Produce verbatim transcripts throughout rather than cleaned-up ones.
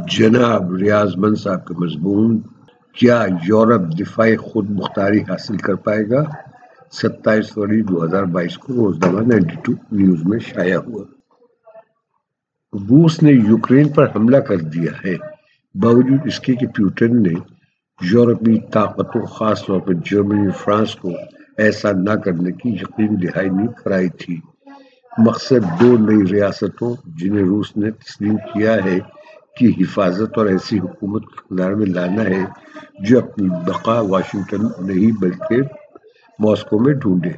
جناب ریاض بند صاحب کا مضمون: کیا یورپ دفاعی خود مختاری حاصل کر پائے گا؟ ستائیس فروری دو ہزار بائیس کو روزنامہ نائنٹی ٹو نیوز میں شائع ہوا۔ روس نے یوکرین پر حملہ کر دیا ہے، باوجود اس کے کہ پیوٹن نے یورپی طاقتوں خاص طور پر جرمنی اور فرانس کو ایسا نہ کرنے کی یقین دہانی کرائی تھی۔ مقصد دو نئی ریاستوں جنہیں روس نے تسلیم کیا ہے کی حفاظت اور ایسی حکومت کو اقتدار میں لانا ہے جو اپنی بقا واشنگٹن نہیں بلکہ ماسکو میں ڈھونڈے۔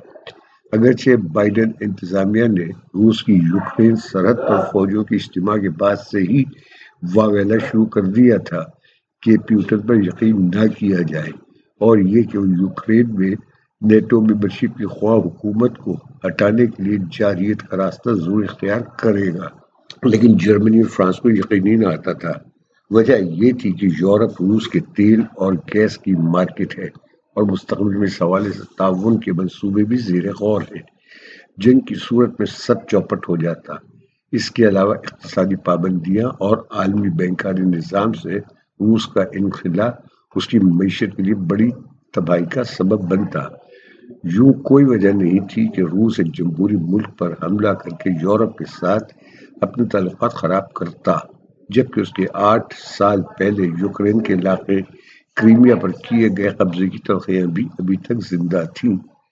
اگرچہ بائیڈن انتظامیہ نے روس کی یوکرین سرحد پر فوجوں کی اجتماع کے بعد سے ہی واویلا شروع کر دیا تھا کہ پیوٹن پر یقین نہ کیا جائے اور یہ کہ وہ یوکرین میں نیٹو ممبرشپ کی خواہ حکومت کو ہٹانے کے لیے جارحیت کا راستہ ضرور اختیار کرے گا، لیکن جرمنی اور فرانس کو یقین نہیں آتا تھا۔ وجہ یہ تھی کہ یورپ روس کے تیل اور گیس کی مارکیٹ ہے اور مستقبل میں اس حوالے سے تعاون کے منصوبے بھی زیر غور ہیں۔ جنگ کی صورت میں سب چوپٹ ہو جاتا۔ اس کے علاوہ اقتصادی پابندیاں اور عالمی بینکاری نظام سے روس کا انخلا اس کی معیشت کے لیے بڑی تباہی کا سبب بنتا۔ یوں کوئی وجہ نہیں تھی کہ روس ایک جمہوری ملک پر حملہ کر کے یورپ کے ساتھ اپنے تعلقات خراب کرتا، جبکہ اس کے آٹھ سال پہلے یوکرین کے علاقے کریمیا پر کیے گئے قبضے کی تلخیاں بھی ابھی تک زندہ تھیں۔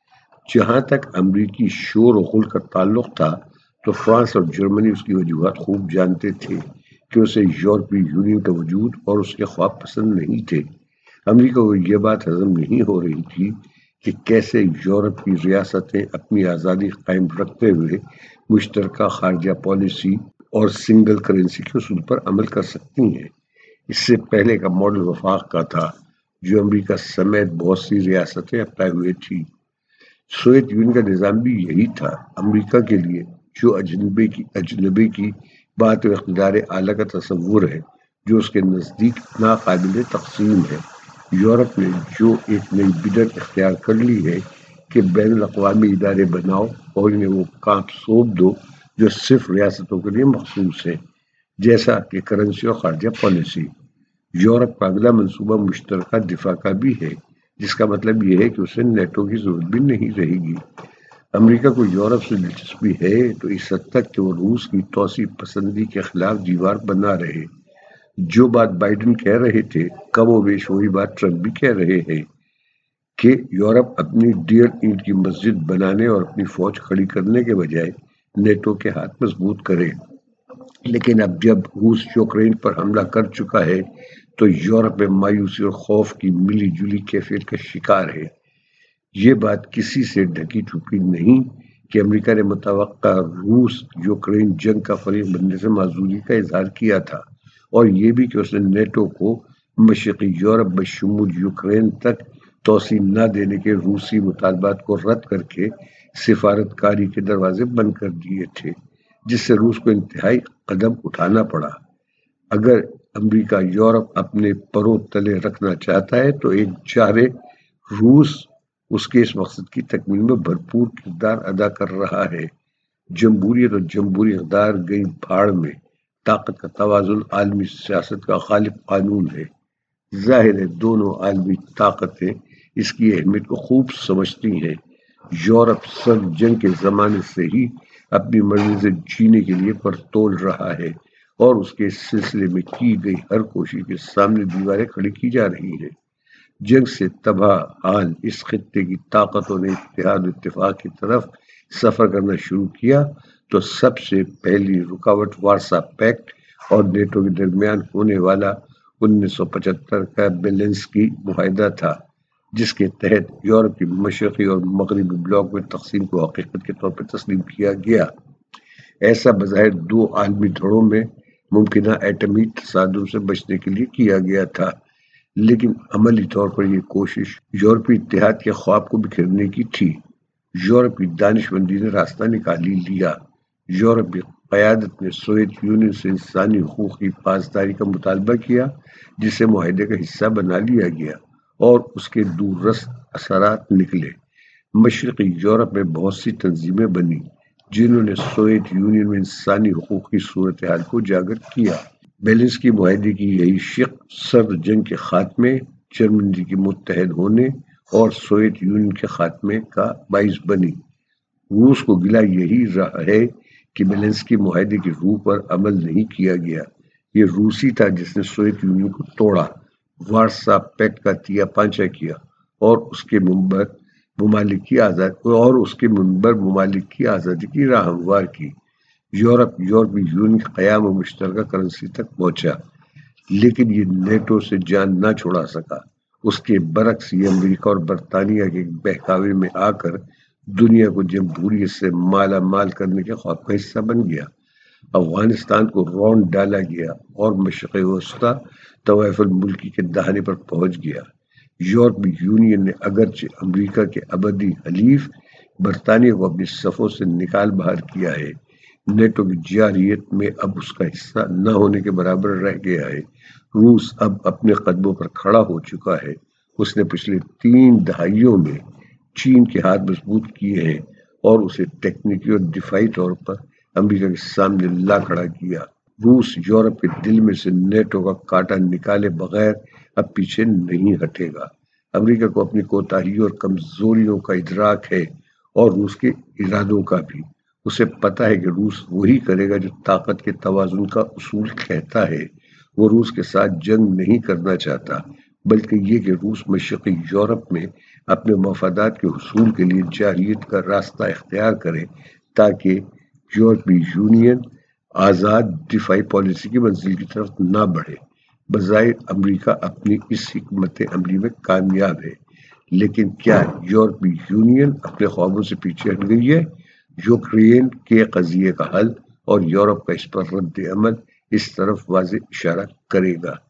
جہاں تک امریکی شور و غل کا تعلق تھا تو فرانس اور جرمنی اس کی وجوہات خوب جانتے تھے کہ اسے یورپی یونین کا وجود اور اس کے خواب پسند نہیں تھے۔ امریکہ کو یہ بات ہضم نہیں ہو رہی تھی کہ کیسے یورپ کی ریاستیں اپنی آزادی قائم رکھتے ہوئے مشترکہ خارجہ پالیسی اور سنگل کرنسی کے اصول پر عمل کر سکتی ہیں۔ اس سے پہلے کا ماڈل وفاق کا تھا جو امریکہ سمیت بہت سی ریاستیں اپنائے ہوئے تھی۔ سوویت یونین کا نظام بھی یہی تھا۔ امریکہ کے لیے جو اجنبی کی اجنبی کی بات و اقتدار اعلیٰ کا تصور ہے جو اس کے نزدیک ناقابل تقسیم ہے، یورپ نے جو ایک نئی بدعت اختیار کر لی ہے کہ بین الاقوامی ادارے بناؤ اور انہیں وہ کام سونپ دو جو صرف ریاستوں کے لیے مخصوص ہیں، جیسا کہ کرنسی اور خارجہ پالیسی۔ یورپ کا اگلا منصوبہ مشترکہ دفاع کا بھی ہے، جس کا مطلب یہ ہے کہ اسے نیٹو کی ضرورت بھی نہیں رہے گی۔ امریکہ کو یورپ سے دلچسپی ہے تو اس حد تک کہ وہ روس کی توسیع پسندی کے خلاف دیوار بنا رہے۔ جو بات بائیڈن کہہ رہے تھے، کم و بیش وہی بات ٹرمپ بھی کہہ رہے ہیں کہ یورپ اپنی ڈیڑھ اینٹ کی مسجد بنانے اور اپنی فوج کھڑی کرنے کے بجائے نیٹو کے ہاتھ مضبوط کرے۔ لیکن اب جب روس یوکرین پر حملہ کر چکا ہے تو یورپ میں مایوسی اور خوف کی ملی جلی کیفیت کا شکار ہے۔ یہ بات کسی سے ڈھکی چھپی نہیں کہ امریکہ نے متوقع روس یوکرین جنگ کا فریق بننے سے معذوری کا اظہار کیا تھا، اور یہ بھی کہ اس نے نیٹو کو مشرقی یورپ بشمول یوکرین تک توسیع نہ دینے کے روسی مطالبات کو رد کر کے سفارت کاری کے دروازے بند کر دیے تھے، جس سے روس کو انتہائی قدم اٹھانا پڑا۔ اگر امریکہ یورپ اپنے پروں تلے رکھنا چاہتا ہے تو ایک جارح روس اس کے اس مقصد کی تکمیل میں بھرپور کردار ادا کر رہا ہے۔ جمہوریت اور جمہوری اقدار گئی بھاڑ میں، طاقت کا توازن عالمی سیاست کا غالب قانون ہے۔ ظاہر ہے دونوں عالمی طاقتیں اس کی اہمیت کو خوب سمجھتی ہیں۔ یورپ سرد جنگ کے زمانے سے ہی اپنی مرضی سے جینے کے لیے پرتول رہا ہے اور اس کے سلسلے میں کی گئی ہر کوشش کے سامنے دیواریں کھڑی کی جا رہی ہیں۔ جنگ سے تباہ حال اس خطے کی طاقتوں نے اتحاد و اتفاق کی طرف سفر کرنا شروع کیا تو سب سے پہلی رکاوٹ وارسا پیکٹ اور نیٹو کے درمیان ہونے والا انیس سو پچہتر کا بیلنسکی معاہدہ تھا، جس کے تحت یورپ کی مشرقی اور مغربی بلاک میں تقسیم کو حقیقت کے طور پر تسلیم کیا گیا۔ ایسا بظاہر دو عالمی دھڑوں میں ممکنہ ایٹمی تصادم سے بچنے کے لیے کیا گیا تھا، لیکن عملی طور پر یہ کوشش یورپی اتحاد کے خواب کو بکھیرنے کی تھی۔ یورپ کی دانش مندی نے راستہ نکال ہی لیا۔ یورپ کی قیادت نے سوویت یونین سے انسانی حقوق کی پاسداری کا مطالبہ کیا، جسے معاہدے کا حصہ بنا لیا گیا، اور اس کے دور رس اثرات نکلے۔ مشرقی یورپ میں بہت سی تنظیمیں بنی جنہوں نے سوویت یونین میں انسانی حقوق کی صورتحال کو اجاگر کیا۔ بیلنسکی معاہدے کی یہی شق سرد جنگ کے خاتمے، جرمنی کے متحد ہونے اور سوویت یونین کے خاتمے کا باعث بنی۔ روس کو گلہ یہی رہا ہے کہ بیلنسکی معاہدے کی روح پر عمل نہیں کیا گیا۔ یہ روسی تھا جس نے سوویت یونین کو توڑا، وارسا پیکٹ کا تیا پانچا کیا اور اس کے منبر ممالک کی آزاد اور اس کے منبر ممالک کی آزادی کی راہ ہموار کی۔ یورپ یورپی یونین کے قیام و مشترکہ کرنسی تک پہنچا، لیکن یہ نیٹو سے جان نہ چھڑا سکا۔ اس کے برعکس یہ امریکہ اور برطانیہ کے بہکاوے میں آ کر دنیا کو جمہوریت سے مالا مال کرنے کے خواب کا حصہ بن گیا۔ افغانستان کو رونڈ ڈالا گیا اور مشرق وسطی طوائف الملکی کے دہانے پر پہنچ گیا۔ یورپی یونین نے اگرچہ امریکہ کے ابدی حلیف برطانیہ کو اپنی صفوں سے نکال باہر کیا ہے، نیٹو کی جارحیت میں اب اس کا حصہ نہ ہونے کے برابر رہ گیا ہے۔ روس اب اپنے قدموں پر کھڑا ہو چکا ہے۔ اس نے پچھلے تین دہائیوں میں چین کے ہاتھ مضبوط کیے ہیں اور اسے تکنیکی اور دفاعی طور پر امریکہ کے سامنے لا کھڑا کیا۔ روس یورپ کے دل میں سے نیٹو کا کانٹا نکالے بغیر اب پیچھے نہیں ہٹے گا۔ امریکہ کو اپنی کوتاہیوں اور کمزوریوں کا ادراک ہے اور روس کے ارادوں کا بھی۔ اسے پتا ہے کہ روس وہی کرے گا جو طاقت کے توازن کا اصول کہتا ہے۔ وہ روس کے ساتھ جنگ نہیں کرنا چاہتا، بلکہ یہ کہ روس مشرقی یورپ میں اپنے مفادات کے حصول کے لیے جارحیت کا راستہ اختیار کرے تاکہ یورپی یونین آزاد دفاعی پالیسی کی منزل کی طرف نہ بڑھے۔ بظاہر امریکہ اپنی اس حکمت عملی میں کامیاب ہے، لیکن کیا یورپی یونین اپنے خوابوں سے پیچھے ہٹ گئی ہے؟ یوکرین کے قضیے کا حل اور یورپ کا اس پر رد عمل اس طرف واضح اشارہ کرے گا۔